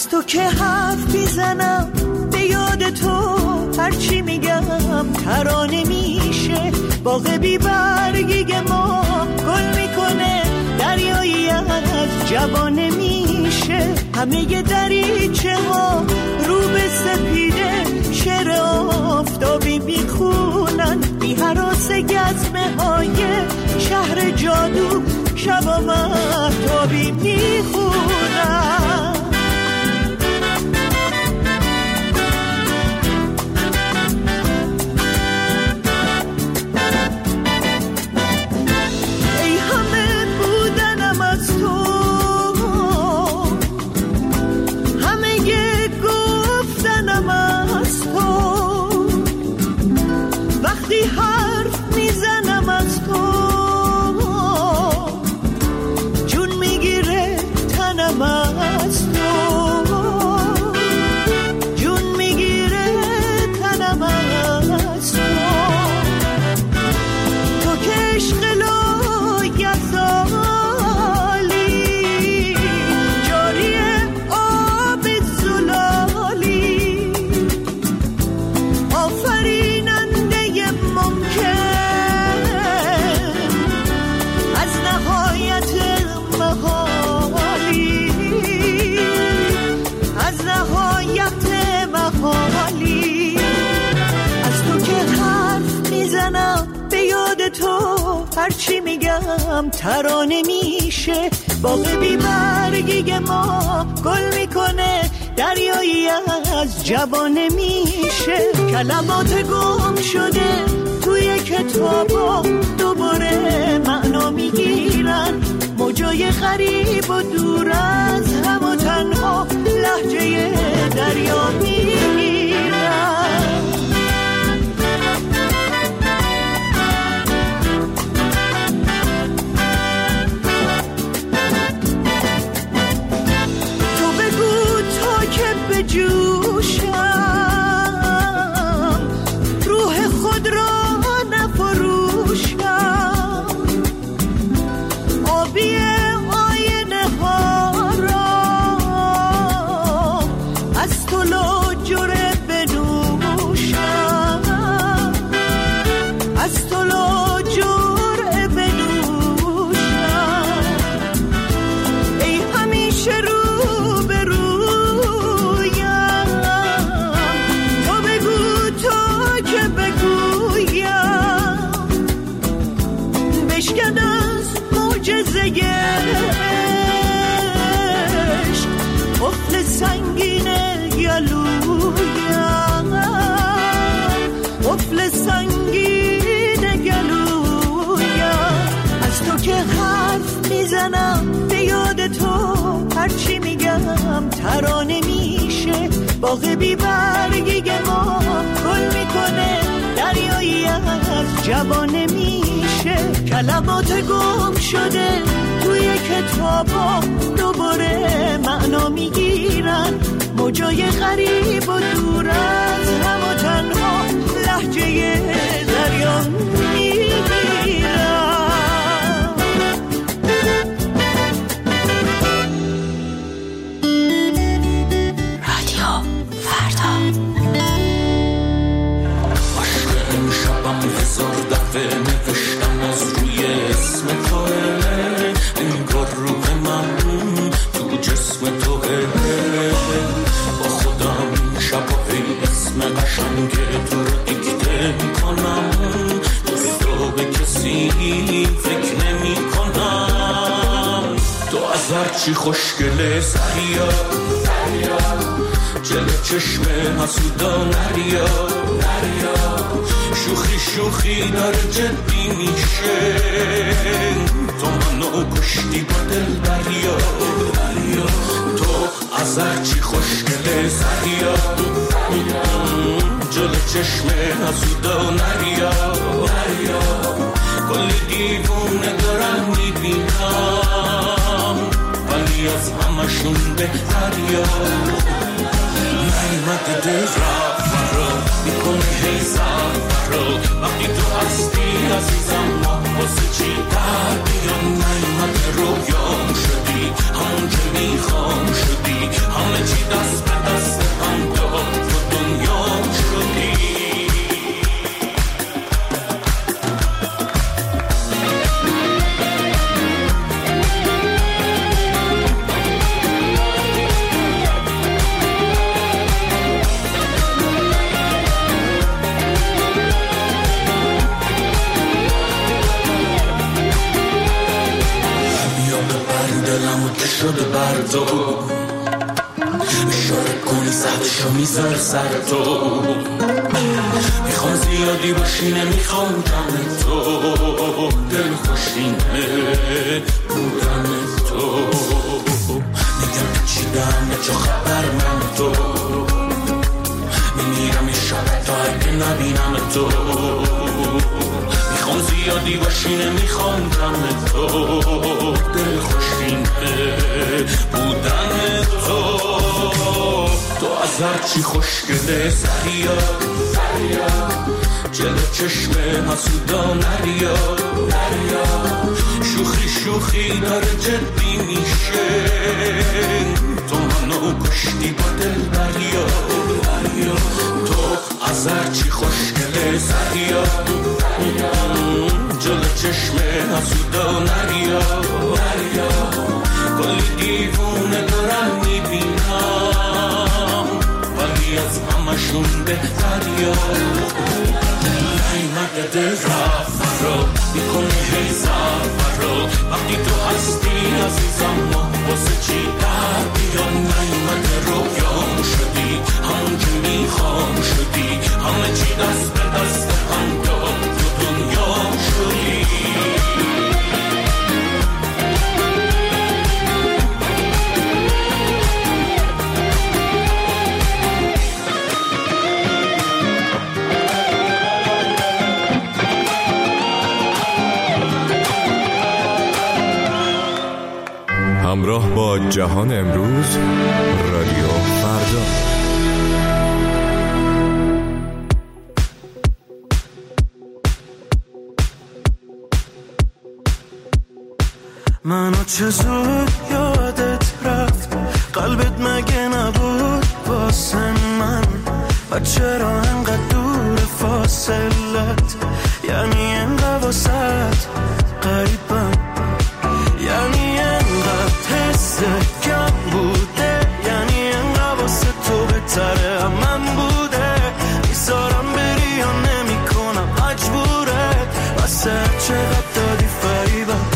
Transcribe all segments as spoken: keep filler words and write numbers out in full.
از تو که حرف میزنم به یاد تو هرچی میگم ترانه میشه. باغ بی برگی ما گل میکنه، دریایی از جوانه میشه. همه دریچه ها رو به سپیده شعر آفتابی میخونن، بی هراس گزمه های شهر جادو شبا مهتابی میخونن. هرچی میگم ترانه میشه. باغ بی برگی ما گل میکنه، دریایی از جوانه میشه. کلمات گم شده توی کتابا دوباره معنا میگیرن، موجای غریب و دور از هم و تنها لهجه دریا میگیرن. جوشم روح خود را نفروشم، آبی آینه ها را از تو لاجره بنوشم، از تو لاجره بنوشم. ای همیشه رو قفل سنگینه گلویم، قفل سنگینه گلویم. از تو که حرف میزنم به یاد تو هرچی میگم ترانه میشه. باغ بی برگی ما گل میکنه، دریایی از جوانه میشه. کلمات گم شده توی کتابا دوباره معنا میگیرن، موجای غریب و دور از هم و تنها لهجه دریا میگیرن. رادیو فردا. عشق امشبم هزار دفعه نوشتم از روی اسم توه، انگار روح من تو جسم توه. با خودم شباهی اسم قشنگ تو رو دیکته میکنم، جز تو به کسی فکر نمی کنم. تو از هرچی خوشگله سریا جلو چشم حسودا نریا، شوخی شوخی داره جدی میشه. تو منو کشتی با دل بریا، تو از هرچی خوشگله سریا جلو چشم حسودا نریا. کلی دیوونه دارم میبینم، ولی از همشون بهتریا. نیمت دل رفت فرا میکنه هی زفرا، وقتی تو هستی عزیزم ما واسه چی در بیان. نیمت رویام شدی، همون که میخوام شدی، همه چی دست شده بر تو اشاره کنی سهدشو میذار سر تو میخوام زیادی باشی نمیخوام جمع تو دل خوشینه بودن تو میگم که چیدم به چه خبر من تو میمیرم یه شب تا اگه نبینم تو میخوام زیادی باشی نمیخوام جمع تو دل خوشینه بودن تو تو از هرچی خوشگله سریا جلو چشم حسودا نریا شوخی شوخی داره جدی میشه تو منو کشتی با دل بریا تو از هرچی خوشگله سریا جلو چشم حسودا نریا کلی دیوونه دارم میبینم ولی از همشون بهتریا نیمده دل رفت رو میکنه هی زفر رو وقتی تو هستی عزیزم ما واسه چی در بیا نیمده رویام شدی همون که میخوام شدی همه چی دست به دست هم داد تو دنیام شدی همراه با جهان امروز رادیو فردا. منو چه زود یادت رفت قلبت مگه نبود واسه من و چرا انقدر دور فاصلت یعنی انقدر واسط قریبم یعنی انقدر حس کم بوده یعنی انقدر واسه تو بهتره هم من بوده میذارم بری یا نمی کنم مجبوره واسه چقدر دادی فریبم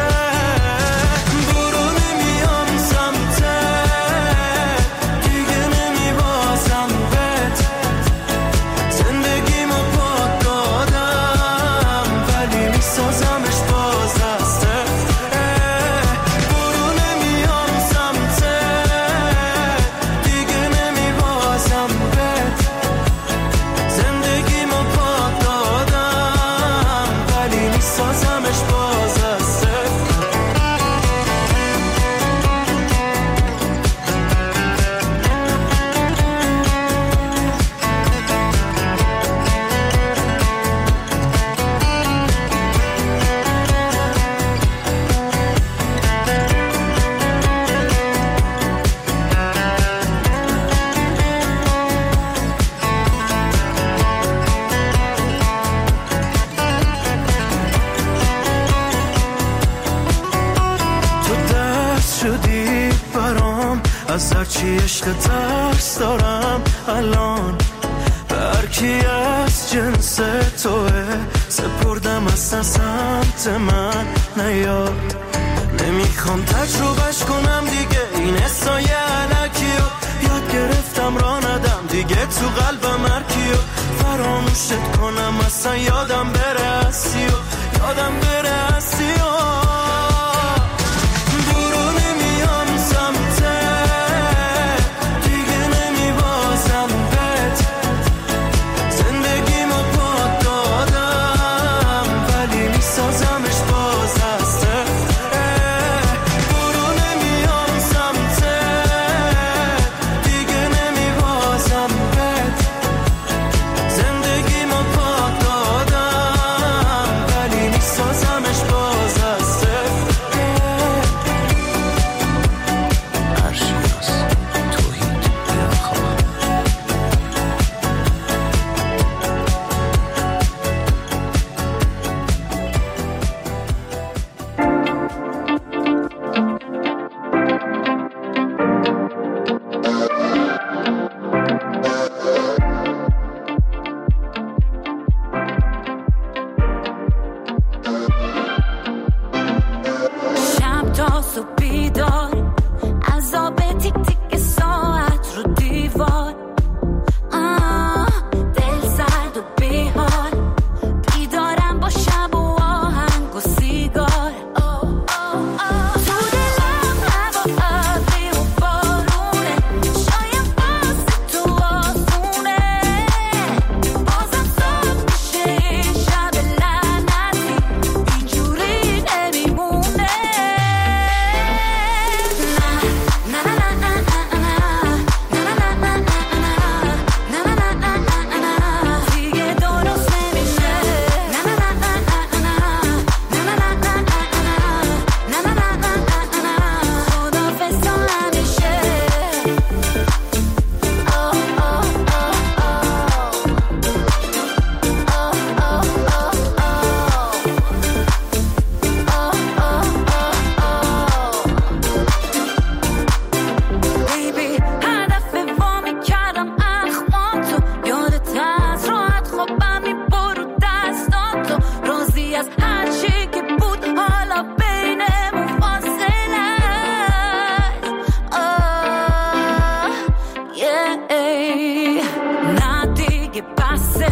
از هرچی عشق ترس دارم الان برکی از جنس توه سپردم اصلا سمت من نیار نمیخوام تجربهش کنم دیگه این حسای علکیو یاد گرفتم را ندم دیگه تو قلبم هرکیو فراموشت کنم اصلا یادم بره هستی و یادم بره هستی و زندگی ما پاک دادم ولی میسازمش باز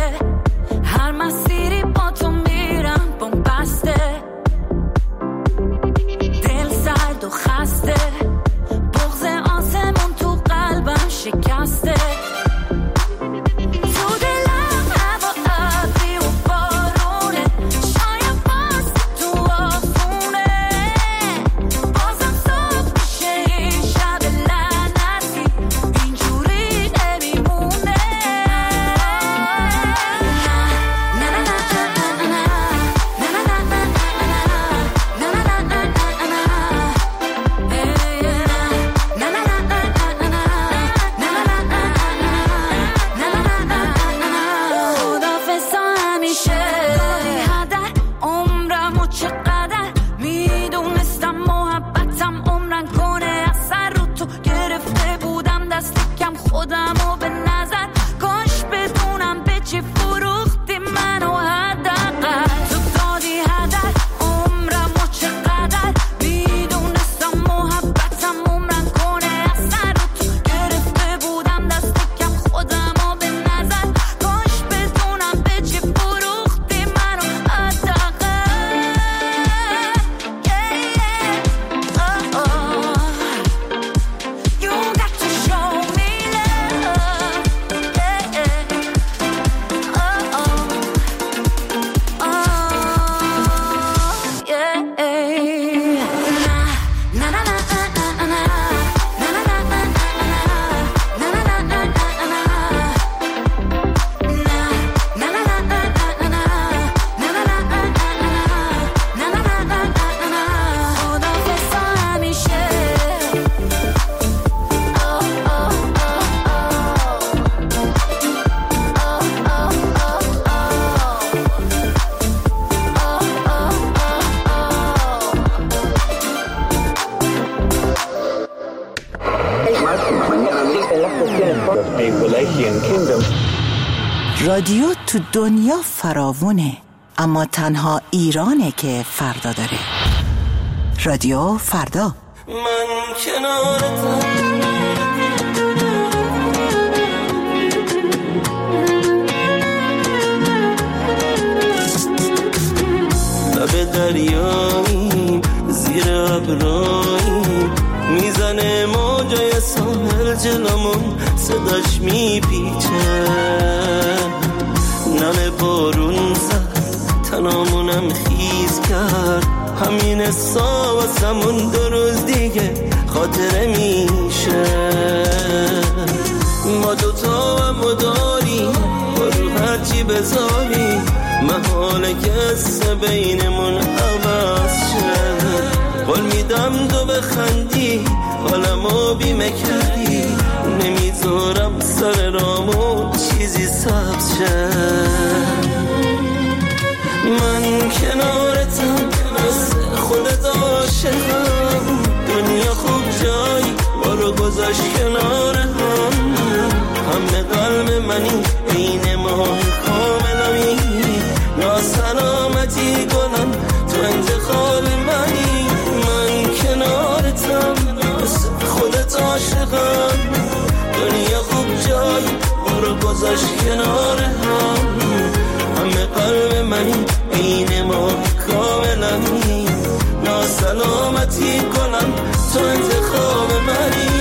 هر مسیری با تو میرم بنبسته، دل سرد و خسته، بغض آسمون تو قلبم شکسته. رادیو تو دنیا فراوونه، اما تنها ایرانه که فردا داره. رادیو فردا. من کنارتم، لب دریایی زیر ابرایی، میزنه موجای ساحل جلومون، صداش میپیچه، نم بارون زد تنامونم خیز کرد، همین حسا واسمون دو روز دیگه خاطره میشه. ما دوتا هم داریم با رو هرچی بذاری، محاله که قصه بینمون عوض شه. قول میدم دو بخندی حالمو بیمه کردی، نمیذارم سر رامون چیزی سبز شه. من کنارتم مثل خودت عاشقم، دنیا خوب جایی ما رو گذاشت کنار هم، همه قلب منی بین ماه کاملمی، ناسلامتی گلم تو انتخاب منی. من کنارتم مثل خودت عاشقم، دنیا خوب جایی ما رو گذاشت کنار هم، همه قلب منی بین ما کاملمی، ناسلامتی کنم تو انتخاب منی.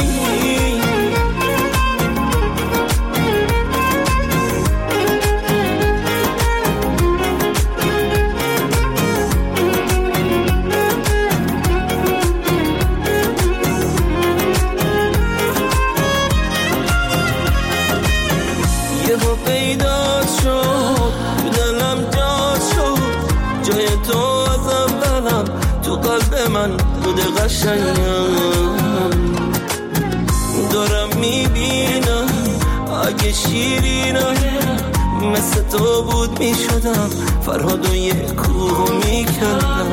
یهو پیدا شد تو دلم جا شد، جای تو ازم دلم تو قلب من بود قشنگم. دارم میبینم اگه شیرینم مثل تو بود میشدم، فرهاد و یه کوه میکردم.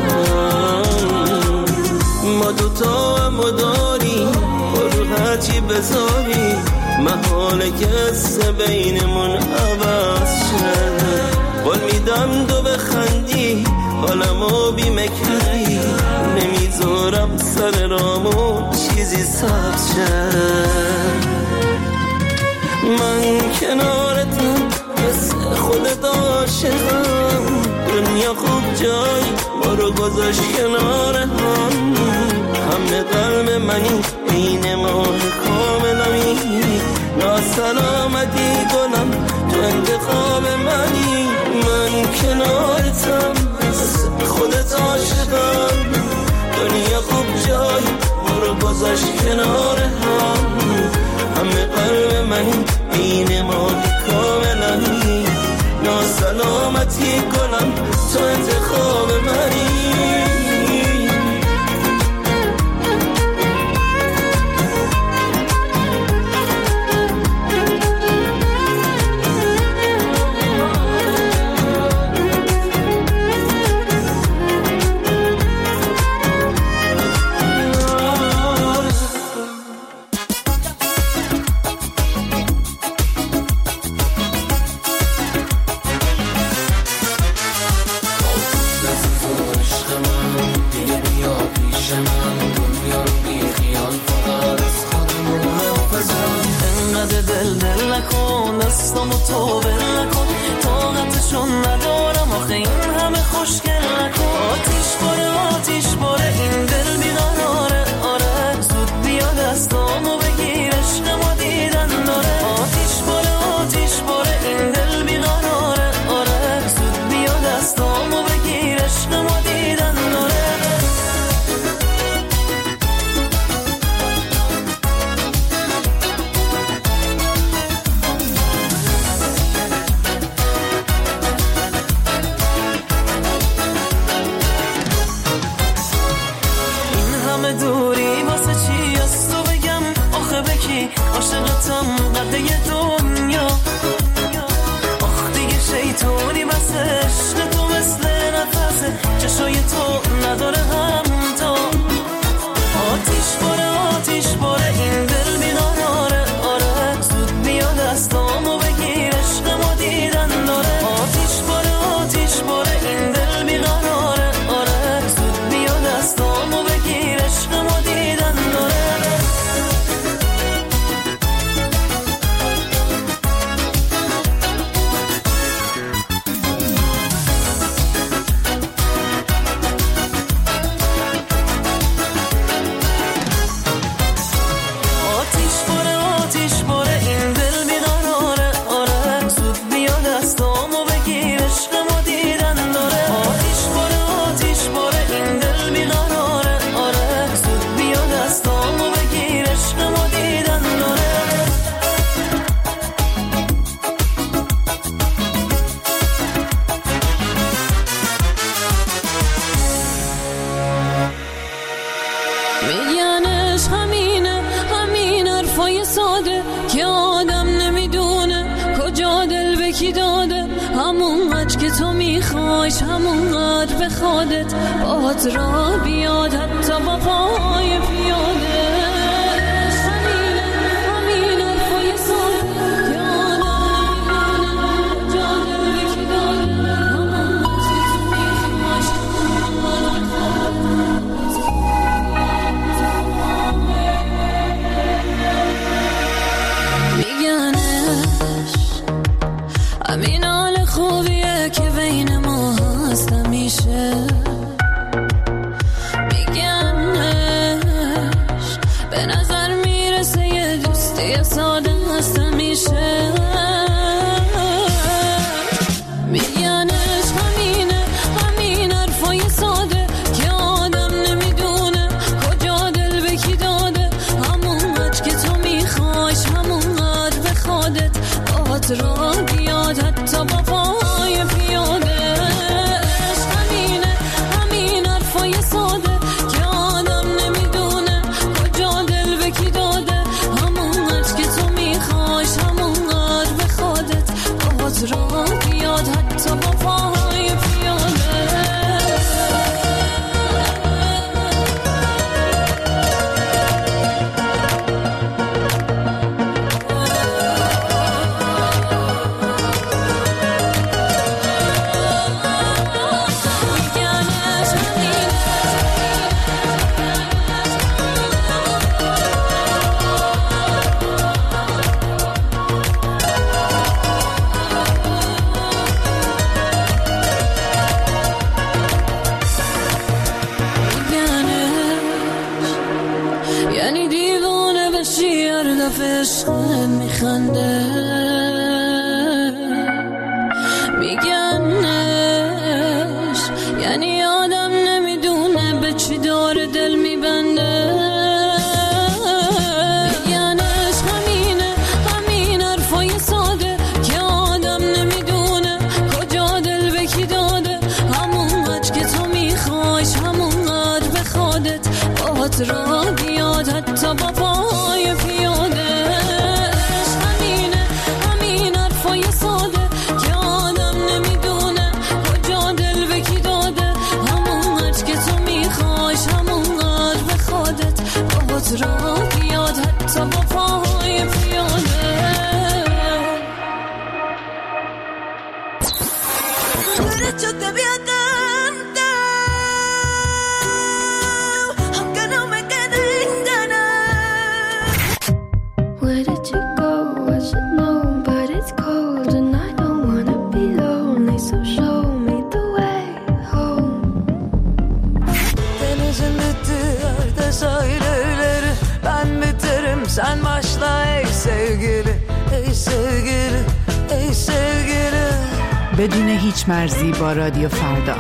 ما دوتا هم داریم با رو هرچی بذاری، محاله که قصه بینمون عوض شه. قول میدم دو بخندی حالمو بیمه کردی، نمیذارم سر رامون چیزی سبز شه. من کنارتم مثل گذاشت کنار هم، همه قلب منی بین ماه کاملمی، ناسلامتی گلم تو انتخاب منی، من کنارتم خودت عاشقم، دنیا خوب جای ما رو گذاشت کنار هم، همه قلب منی بین ماه کاملمی، ناسلامتی گلم تو انتخاب منی. میخنده میگنش، یعنی آدم نمیدونه به چی داره دل میبنده. میگنش همینه، همین حرفای ساده که آدم نمیدونه کجا دل به کی داده. همون قدر که تو میخوایش همون قدر به خودت باهات را بیاد، حتی با پای پیاده. را بیاد حتی با پای پیاده. Yo te vi cantando, aunque no me queden ganas. Where did you go? I should know, but it's cold and I don't wanna be lonely, so show me the way home. Denizin bittiği yerde sahilleri ben biterim, sen başla ey sevgili, ey sevgili, ey sevgili. بدون هیچ مرزی با رادیو فردا.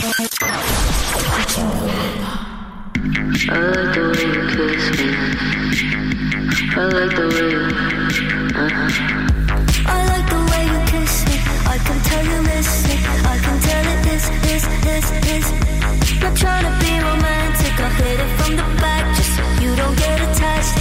I like the way you kiss me. I like the way you, uh-huh. I like the way you kiss me. I can tell you miss me. I can tell it this, this, this, this. Not trying to be romantic, I hit it from the back just so you don't get attached.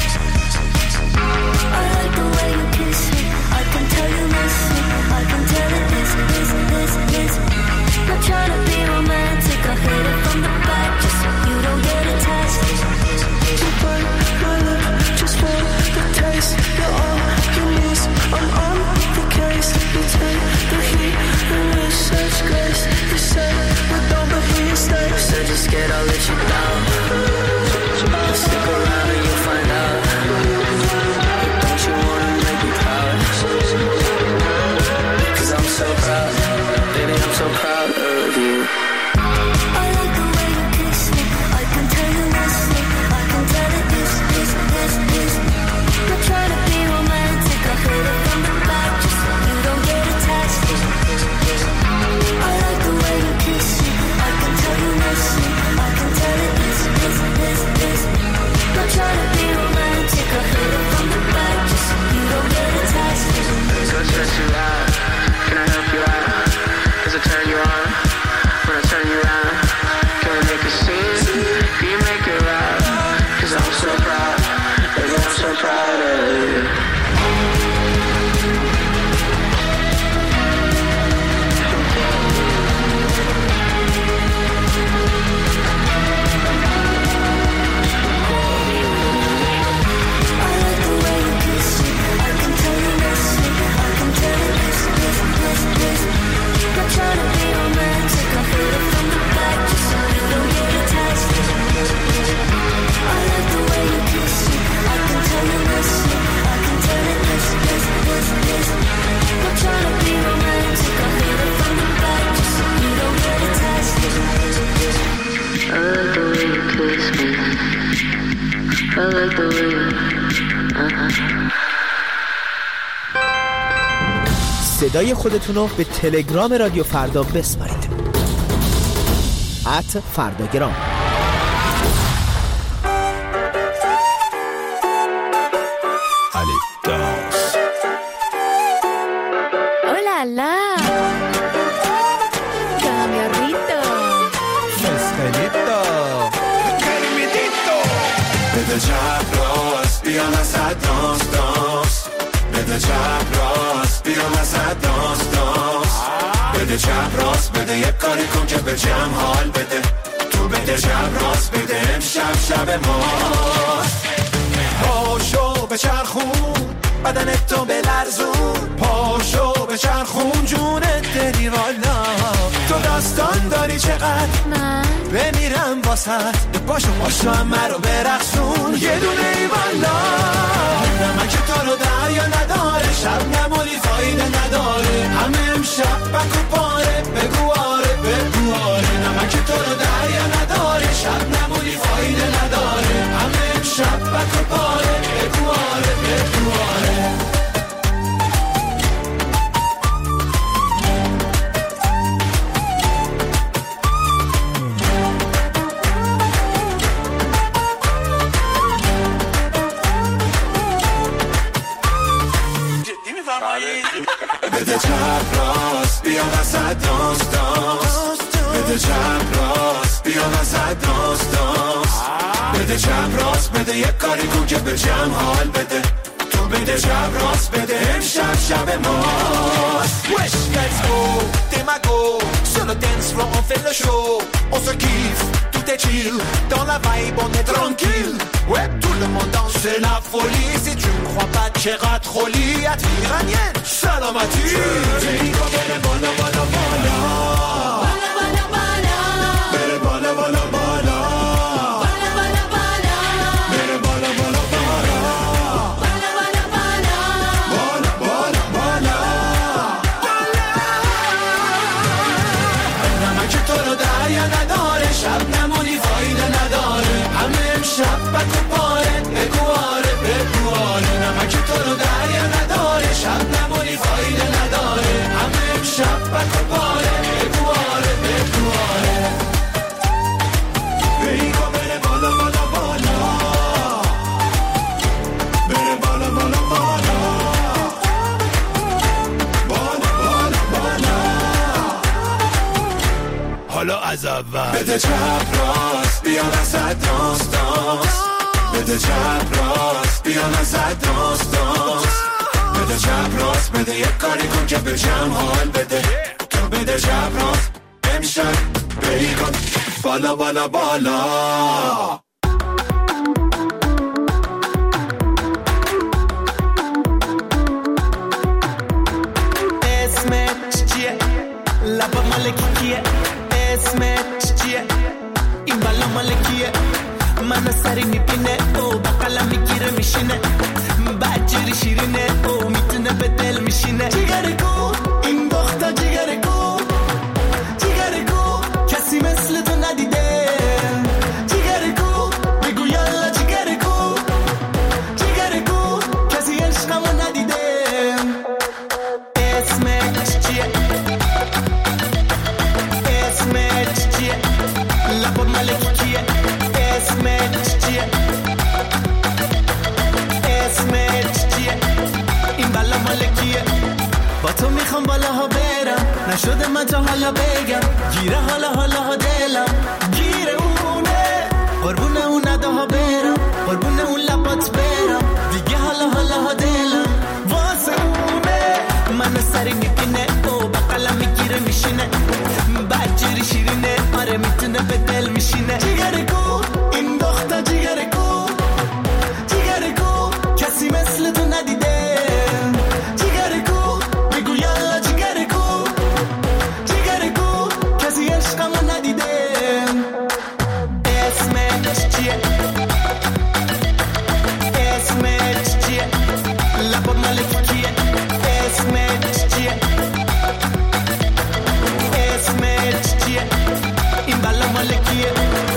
I like the way you kiss me. I can tell you miss me. I can tell it this, this, this, this. Not trying to be romantic, I hit it from the back just so you don't get attached. You burn my lip just for the taste. You're all you need. I'm on the case. You take the heat and with such grace. You say we don't, but here stay. So just get all let you down. Stick around and you'll find out. Don't you wanna make me proud? Cause I'm so proud, baby, I'm so proud of you. I like the way you kiss me. I can tell you miss me. I can tell it this, this, this, this. Not trying to be romantic, I hit it from the back just so you don't get attached. I like the way you kiss me. I can tell you miss me. I can tell it this, this, this, this. Not trying to be romantic, I hit it from the back just so you don't get attached. So stress you out, can I help you out? Does it turn you on? When I turn you around, can we make a scene? Can you make it right? Cause I'm so proud, baby, I'm so proud of you. I like the way you kiss me. I can tell you miss me. I can tell it this, this, this, this. Not trying to be romantic, I hit it from the back just so you don't get attached. I like the way you kiss me. I can tell you miss me. I can tell it this, this, this, this. Not trying to be romantic, I hit it from the back just so you don't get attached. I like the way you kiss me. I like the way you, uh-huh. صدای خودتون رو به تلگرام رادیو فردا بسپارید. ات فرداگرام. Alitas. Hola, la. Cambiarrito. Estelito. بده چپ راست بیا نزد دانس دانس. بده چپ راست بیا نزد دانس دانس. بده چپ راست بده یک کاری کن که به جمع حال بده. تو بده چپ راست بده امشب شب ماست. پاشو به چرخون بدنت تو بلرزون. پاشو به چرخون جونت دری والا. تو داستان داری چقدر من بمیرم واسد. پاشو پاشو همه رو برقصون یه دونه ای والا. نمک تو رو دریا نداره. شب نمولی فایده نداره. همه امشب بکو پاره بگو آره بگو آره. نمک تو رو دریا نداره. شب نمولی فایده نداره. همه امشب بکو پاره بگو آره بگو آره. دانس دانس بده چپ راست بیا وسط دانس دانس بده چپ راست بده یک کاری کن که به جمع حال بده تو بده چپ راست بده امشب شب ماست Wesh, let's go, t'es ma go. Sur le dance floor on fait le show. On se kiffe, tout est chill. Dans la vibe on est tranquille. Ouais, tout le monde danse, c'est la folie. Si tu me crois pas, t'iras trop lit. À t'iranienne, salamati. Dico bene bala bala bala Bala bala bala Bene bala bala bala Bala bala bala Bene bala bala bala Bala bala bala Bala bala bala نمک تو رو دریا نداره شب نمونی فایده نداره همه امشب بک و پاره بگواره بگواره نمک تو رو دریا نداره شب نمونی فایده نداره همه امشب بک و پاره بگواره بگواره بیگو بره بالا بالا بالا بره بالا بالا بالا بالا بالا بالا حالا از اول بده چپ راست بیا وسط دانس دانس بده چپ راست بیا وسط دانس دانس بده چپ راست بده یک کاری کن که به جمع حال بده تو بده چپ راست امشب بیگان بالا بالا بالا اسمت چیه لبا مال کیه اسمت چیه این بالا مال کیه منو سری میبینه او بقلا میگیره میشینه بدجوری شیرینه او میتونه به دل میشینه جیگره کو این دختر جیگره کو جیگره کو کسی مثل تو ندیده جیگره کو بگو یالا جیگره کو جیگره کو کسی عشقمو ندیده اسمت چیه اسمت چیه لبا ملک کیه اسمت چیه اسمت چیه این بالا مالکیه با تو میخوام بالاها برم نشده من تا حالا بگم گیره حالا حالا ها دلم گیره اونه قربونه اون نداها برم قربونه اون لبات برم دیگه حالا حالا ها دلم واسه اونه منو سری میبینه او بقلا میگیره میشینه بدجوری شیرینه آره میتونه به دل میشینه جیگره کو این دختر جیگره کو جیگره کو کسی مثل تو ندیده جیگره کو بگو یالا جیگره کو جیگره کو کسی عشقمو ندیده اسمت چیه اسمت چیه لبا ملک کیه اسمت چیه اسمت چیه این بالا مالکیه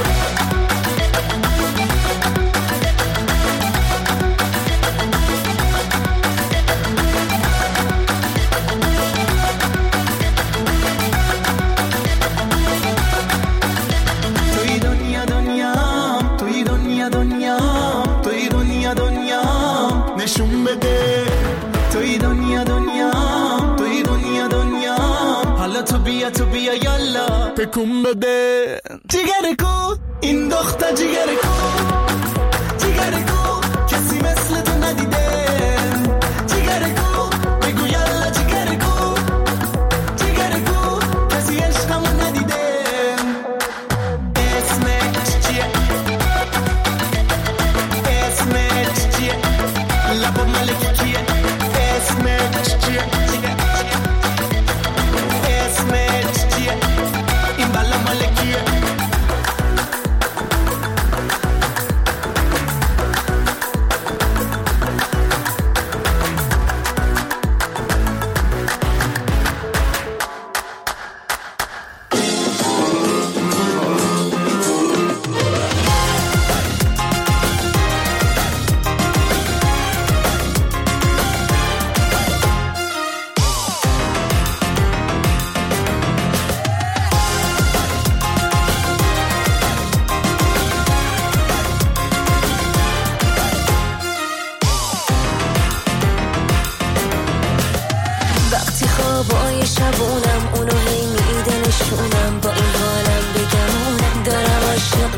توی دنیا دنیام توی دنیا دنیام توی دنیا دنیام نشون بده توی دنیا دنیام توی دنیا دنیام حالا تو بیا تو بیا یالا بکن بده جیگره کو این دختر جیگره کو جیگره کو کسی مثل تو ندیده جیگره کو بگو یالا جیگره کو جیگره کو کسی عشقمو ندیده اسمت چیه اسمت چیه لبا ملک کیه اسمت چیه اسمت چیه این بالا مالکیه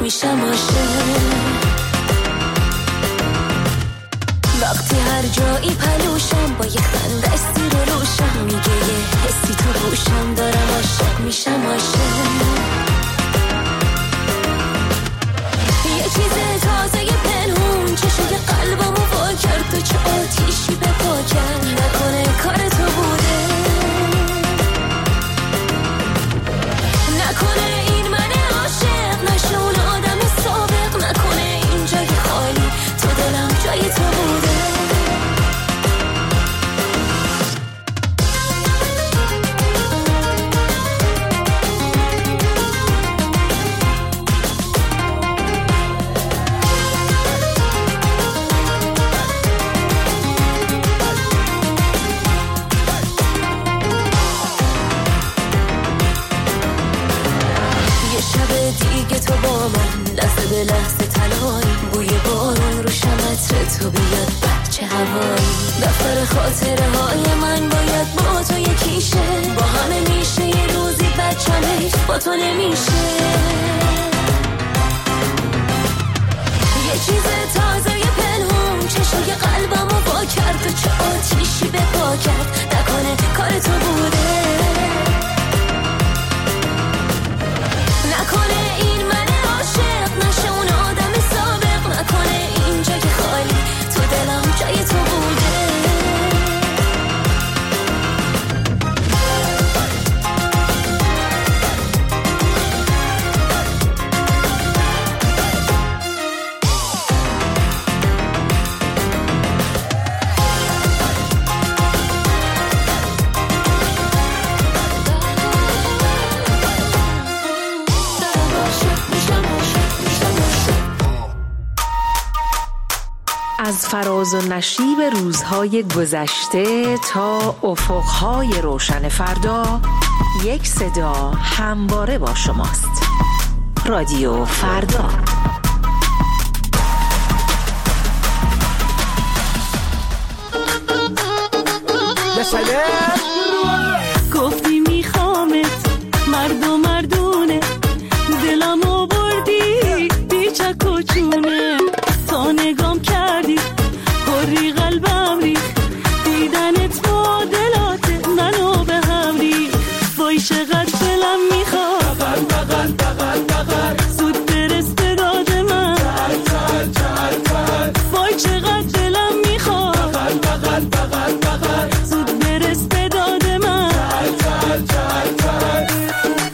میشم عاشق. وقتی هر جایی پلوشم با یه خنده استی رو روشم، میگه یه حسی تو روشم دارم عاشق میشم عاشق. یه چیز تازه یه پنهون چشای قلبمو وا کرد و چه آتیشی به پا کرد. نکنه کار تو بوده، نکنه این من عاشق نشه اون آدم سابق، نکنه این جای خالی تو دلم جای تو بوده. تو با من لحظه به لحظه تلایی، بوی بارون رو شمتر تو بیاد بچه هوایی. دفتر خاطره های من باید با تو یکیشه، با همه میشه یه روزی بچم حیف با تو نمیشه. یه چیز تازه یه پنهون چشای قلبمو وا کرد و چه آتیشی به پا کرد. نکنه کار تو بوده، نکنه این من عاشق نشه اون آدم سابق، نکنه این جای خالی تو دلم جای تو بوده. از فراز و نشیب روزهای گذشته تا افقهای روشن فردا، یک صدا همواره با شماست. رادیو فردا. گفتی میخوامت مرد و مردونه، دلمو بردی بیچک و چونه. تا نگام کردی پری قلبم ریخ، دیدنت معادلات منو به هم ریخ. وای چقدر دلم میخواد بغل بغل بغل بغل زود برس به داد من. چل چل چل وای چقدر دلم میخواد بغل بغل بغل بغل زود برس به داد من. چل چل چل چل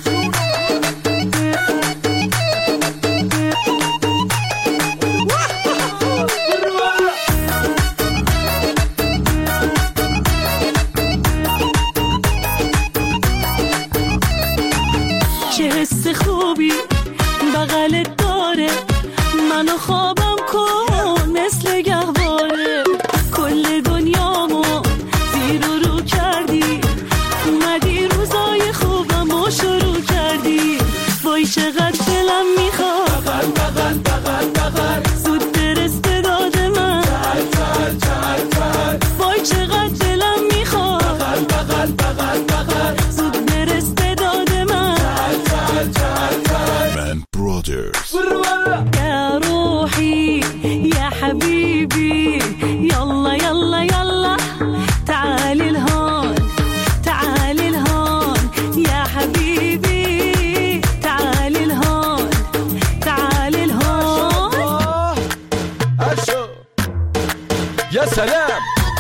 خوبی بغلت داره، منو خوابم کن مثل گهواره. کل دنیامو زیر و رو کردی، اومدی روزای خوبمو شروع کردی. وای چقدر دلم میخواد بغل بغل بغل بغل زود برس به داد من. چل چل چل وای چقدر دلم میخواد بغل بغل بغل بغل زود برس به داد من. من برادرز يا روحي يا حبيبي يلا يلا يلا تعالي لهون تعالي لهون يا حبيبي تعالي لهون تعالي لهون. يا سلام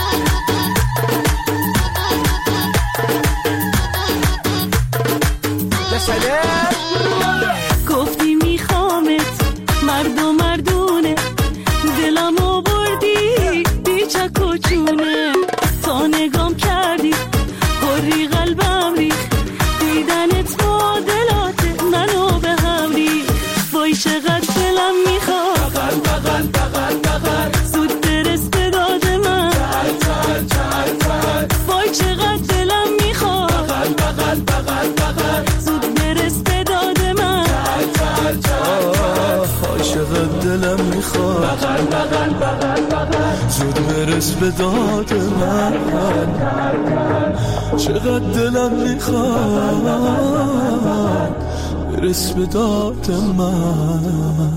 يا سلام. گفتی میخوامت مرد و مردونه، دلمو بردی بیچک و چونه. تا نگام کردی پری قلبم ریخ، دیدنت معادلات منو به هم ریخ. وای چقدر دلم میخواد بغل بغل بغل بغل زود برس به داد من. چل چل چل وای چقدر دلم میخواد بغل بغل بغل بغل زود برس به داد من. چل چل چل چقدر دلم میخواد بغل بغل بغل بغل زود برس به داد من. چقدر دلم میخواد برس به داد من.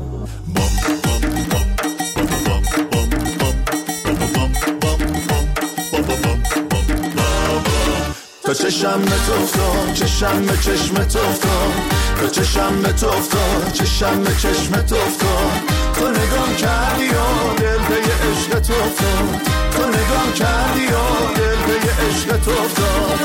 تا چشم به تو افتاد، چشم به چشم تو افتاد، تا چشم به تو افتاد، چشم به چشم تو افتاد، تو نگام کردی و دل به عشق تو افتاد، تو نگام کردی و دل به عشق تو افتاد.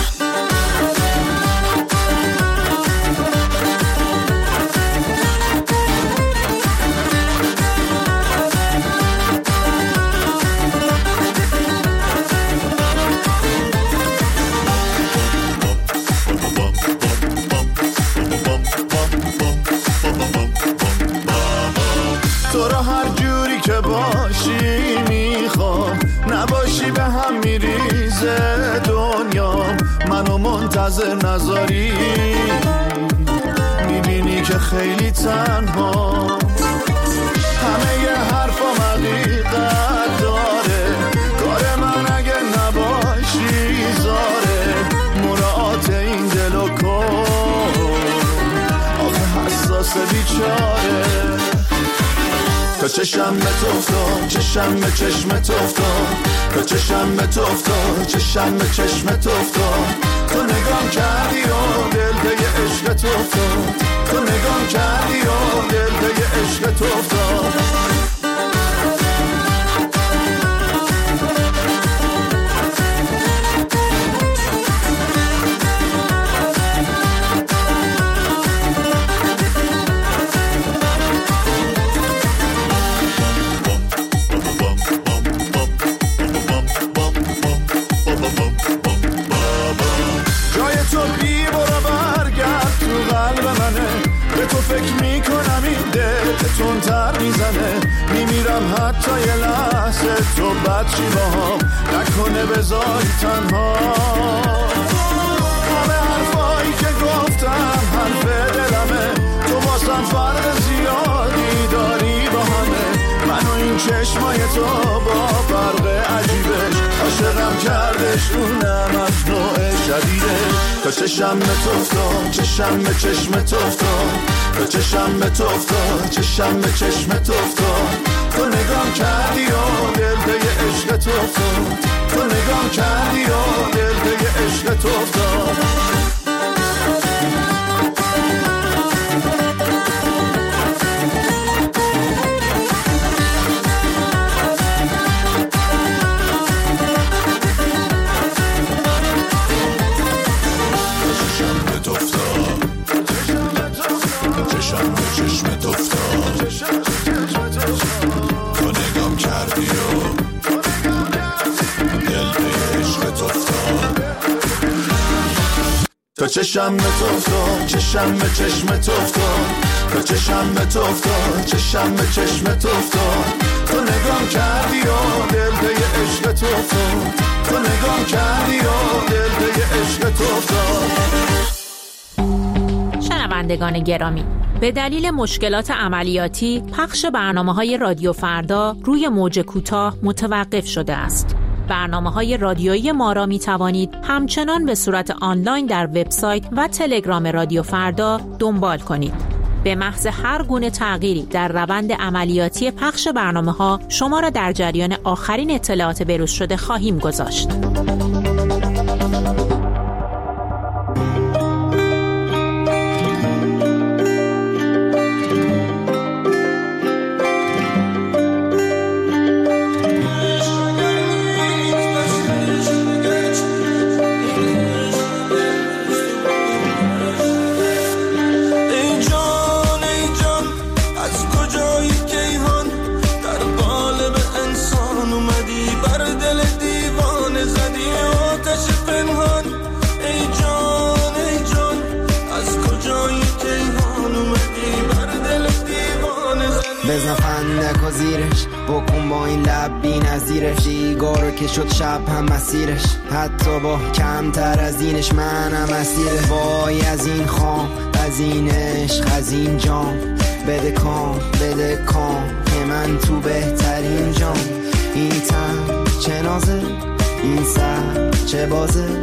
باشی میخوام، نباشی به هم میریزه دنیا، منو منتظر نذاری، میبینی که خیلی تنها، همه ی حرفام حقیقت داره، کار من اگه نباشی زاره، مراعات این دل و کن، آخه حساس بیچاره. تا چشم به تو افتاد، چشم به چشم تو افتاد، تا چشم به تو افتاد، چشم به چشم تو افتاد، تو نگام کردی و دل به عشق تو افتاد، تو نگام کردی و دل به عشق تو افتاد. فکر میکنم این دل تندتر میزنه، میمیرم حتی یه لحظه تو بد چی باهام نکنه بذاری تنها. همه حرفایی که گفتم حرف دلمه، تو واسم فرق زیادی داری با همه، من و این چشمای تو با فرق عجیبش عاشقم کردش، اونم از نوع شدیدش. تا چشم به تو افتاد، چشم به چشم تو افتاد، تا چشم به تو افتاد، چشم به چشم تو افتاد، تو نگام کردی و دل به عشق تو افتاد، تو نگام کردی و دل به عشق تو افتاد. تا چشم به تو افتاد، چشم به چشم تو افتاد، تا چشم به تو افتاد، چشم به چشم تو افتاد، تو نگام کردی و دل به عشق تو افتاد، تو نگام کردی و دل به عشق تو افتاد. شنوندگان گرامی، به دلیل مشکلات عملیاتی پخش برنامه‌های رادیو فردا روی موج کوتاه متوقف شده است. برنامه‌های رادیویی ما را می‌توانید همچنان به صورت آنلاین در وبسایت و تلگرام رادیو فردا دنبال کنید. به محض هر گونه تغییری در روند عملیاتی پخش برنامه‌ها شما را در جریان آخرین اطلاعات بروز شده خواهیم گذاشت. بزن فندک و زیرش، بکن با این لب بی نظیرش، دیگارو که شد شب هم مسیرش، حتی با کمتر از اینش منم اسیره. وای از این خام، از این عشق، از این جام، بده کام بده کام که من تو بهترین جام. این تن چه نازه، این سر چه بازه،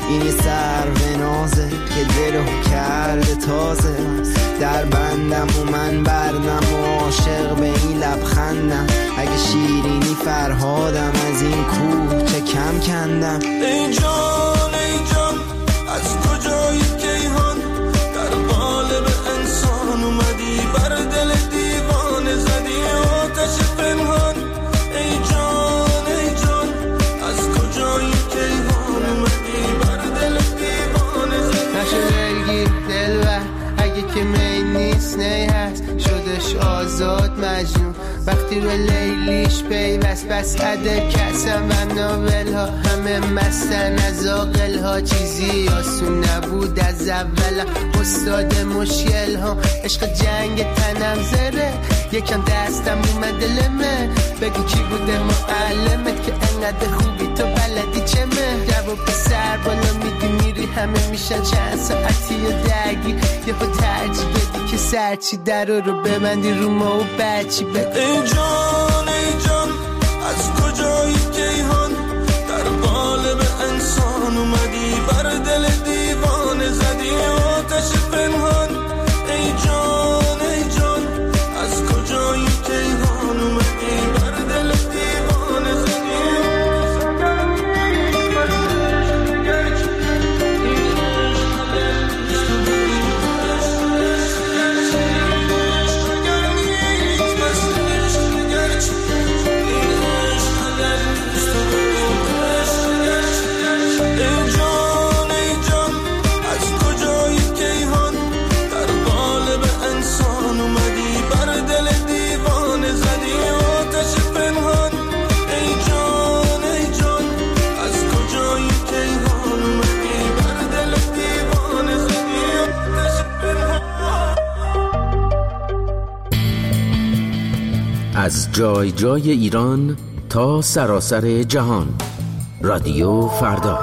اینی سر به نازه که دلو کرده تازه در بندم و من بردم و عاشق به این لبخندم اگه شیرینی فرهادم از این کوه چه کم کندم ای جان ای جان از کجایی کیهان در قالب انسان اومدی بر دل دیوانه زدی آتش پنهان ای جان ای جان از کجایی کیهان اومدی بر دل دیوانه زدی نشه دلگیر دلبر اگه که می نیست نی هست شدش آزاد مجنون وقتی رو لیلیش پیوست بس عده کسم و ناول ها همه مستن از آقل ها چیزی آسون نبود از اول استاد مشکل ها عشق جنگ تنم زره یکم دستم اومده لمه بگو کی بوده معلمت که انقدر خوبی تو بلدی چمه جواب پسر بالا میدی میری همه میشن چند ساعتی و درگیر یه خود ترجیح بدی که سرچی در رو ببندی رو ما و بچی بگو ای جان ای جان از کجایی کیهان در قالب انسان اومدی بر دل دیوانه زدی آتش پنهان ای جان ای جان از کجایی کیهان اومدی بر دل دیوانه زدی از جای جای ایران تا سراسر جهان رادیو فردا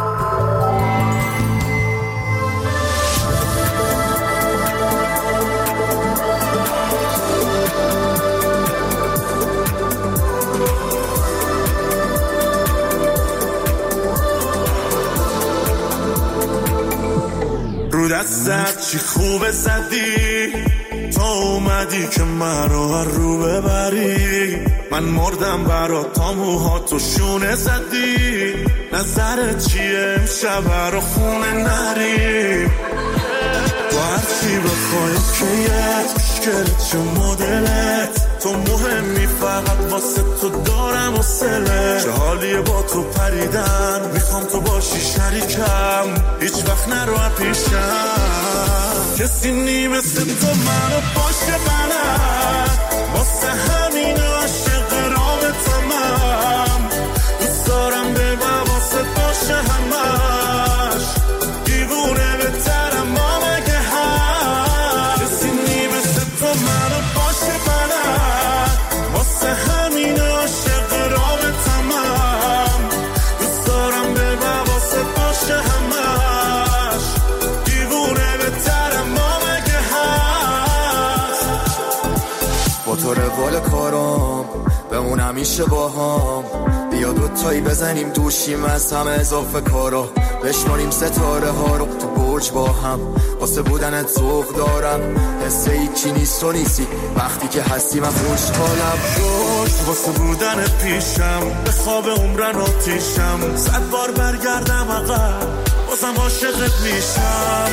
رو دستت چی خوبه زدی تو اومدی که من رو رو ببری من مردم برات تا موهاتو شونه زدی نظرت چیه امشب رو خونه نری تو هرچی بخوای کیت مشکلت چه مدلت تو مهمی فقط واسه تو دارم و سله چه حالیه با تو پریدن میخوام تو باشی شریکم هیچ وقت نرو پیشم کسی نی مثل تو منو باشه منم واسه همین عاشق رابطمم دوست دارم به من واسه باشه همش دیوونه بهترم ما مگه هم کسی نی مثل تو منو باشه منم واسه همین عاشق رابطمم دوست دارم به من واسه باشه همش دیوونه بهترم ما مگه هست با تو روال کارام بمون همیشه با هم بیا دوتایی بزنیم دوشیم از همه اضافه کارا بشماریم ستاره ها رو تو برج با هم واسه بودنت ذوق دارم حس هیچی نیست و نیستی وقتی که هستی من خوشحالم روش واسه بودن پیشم به خواب عمرن آتیشم صد بار برگردم عقب بازم عاشقت میشم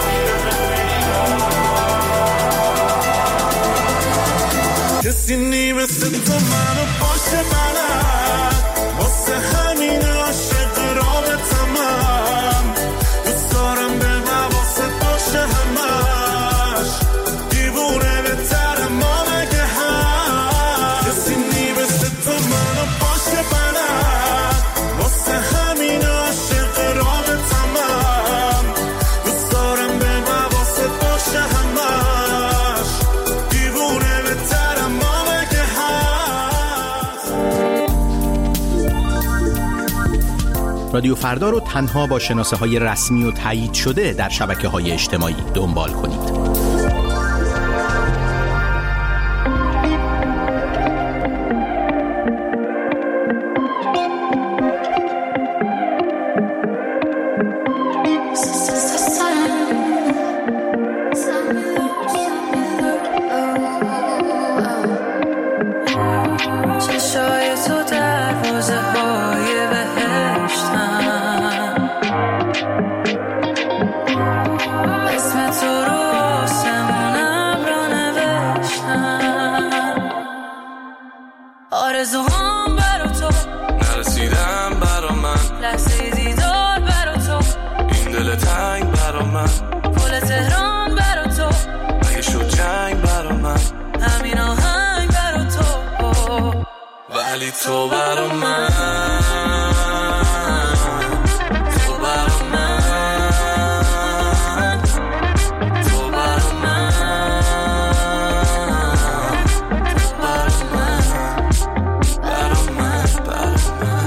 کسی نی مثل تو منو باشه منم واسه همین عاشق رابطمم دوست دارم به من واسه باشه همش دیوونه بهترم ما مگه هم کسی نی مثل تو منو باشه منم واسه همین عاشق رابطمم دوست دارم به من واسه باشه همش دیوونه بهترم ما مگه هست. رادیو فردا رو تنها با شناسه های رسمی و تایید شده در شبکه های اجتماعی دنبال کنید. ولی تو برا من، تو برا من، تو برا من، تو برا من، برا من، برا من.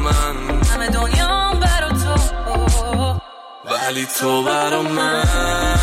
ولی تو برا من